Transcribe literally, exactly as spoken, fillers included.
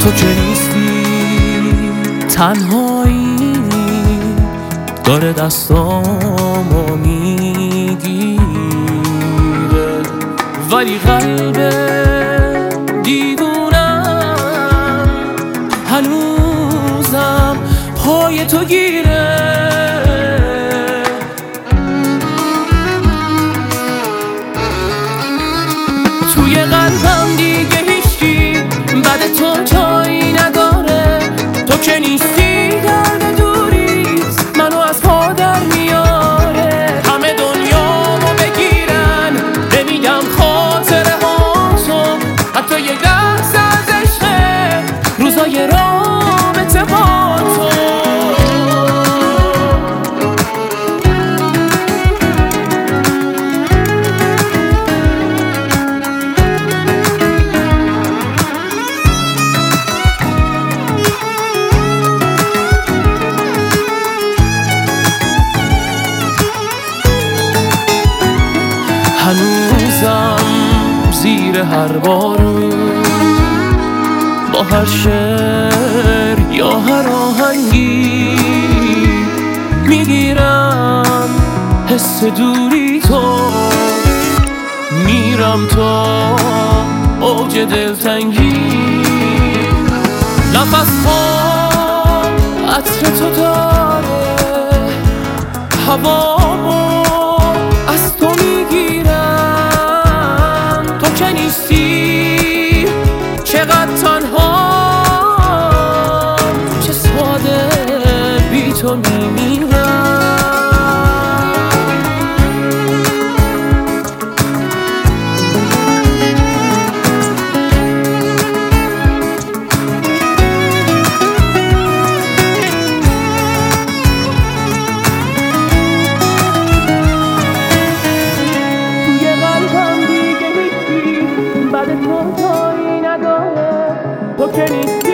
تو که نیستی تنهایی داره دستامو میگیره، ولی قلب دیوونم هنوزم پای تو گیره. توی قلبم دیگه هیچکی بعد تو جایی نداره، تو که نیستی درد دوریست منو از پا در میاره. همه دنیامو بگیرن نمیگم خاطره هاتو، حتی یه لحظه از عشقه روزای رابطه با تو. هنوزم زیر هر بارون با هر شعر یا هر آهنگی میگیرم حس دوری تو، میرم تا اوج دلتنگی. نفس ها عطر تو داره، هوامو از تو میگیرم. تو که نیستی چقدر تنهام، چه ساده بی تو میمیرم. بعد تو جایی نداره، تو که نیستی